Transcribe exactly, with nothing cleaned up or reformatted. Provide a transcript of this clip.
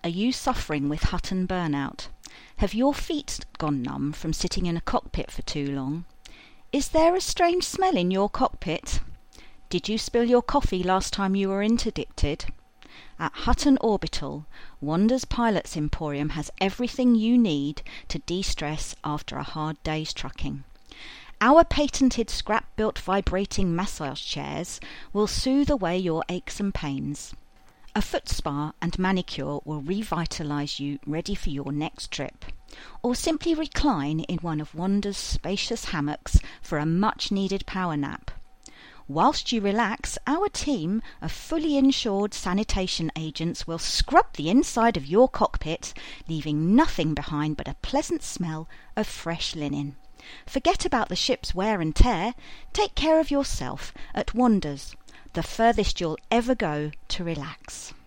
Are you suffering with Hutton burnout? Have your feet gone numb from sitting in a cockpit for too long? Is there a strange smell in your cockpit? Did you spill your coffee last time you were interdicted? At Hutton Orbital, Wanda's Pilots Emporium has everything you need to de-stress after a hard day's trucking. Our patented scrap-built vibrating massage chairs will soothe away your aches and pains. A foot spa and manicure will revitalise you, ready for your next trip. Or simply recline in one of Wanda's spacious hammocks for a much-needed power nap. Whilst you relax, our team of fully insured sanitation agents will scrub the inside of your cockpit, leaving nothing behind but a pleasant smell of fresh linen. Forget about the ship's wear and tear. Take care of yourself at Wanda's, the furthest you'll ever go to relax.